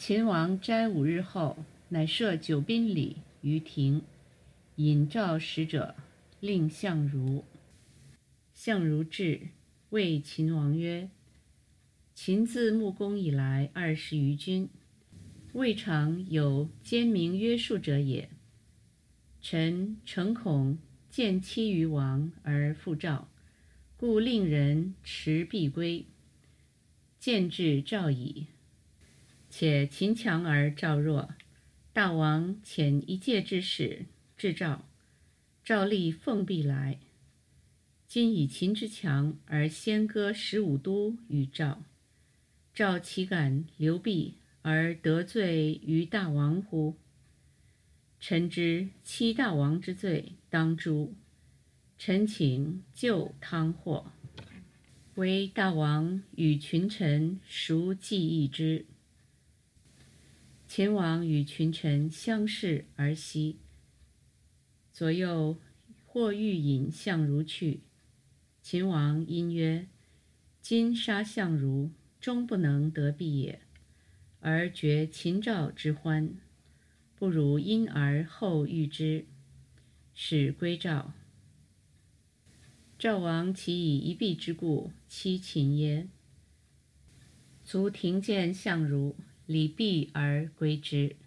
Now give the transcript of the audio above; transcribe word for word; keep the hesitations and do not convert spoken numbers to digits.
秦王斋五日后，乃设九宾礼于庭，引召使者，令相如。相如至，谓秦王曰：秦自穆公以来二十余君，未尝有奸明约束者也。臣诚恐见期于王而复召，故令人持璧归。见至召矣。且秦强而赵弱，大王遣一介之使至赵，赵立奉璧来。今以秦之强而先割十五都与赵，赵岂敢留璧而得罪于大王乎？臣知欺大王之罪当诛，臣请救汤祸，惟大王与群臣孰计议之？秦王与群臣相视而息，左右或欲引相如去。秦王因曰：今杀相如，终不能得璧也，而绝秦赵之欢，不如因而后遇之，使归赵。赵王岂以一璧之故欺秦耶？卒庭见相如，礼毕而归之。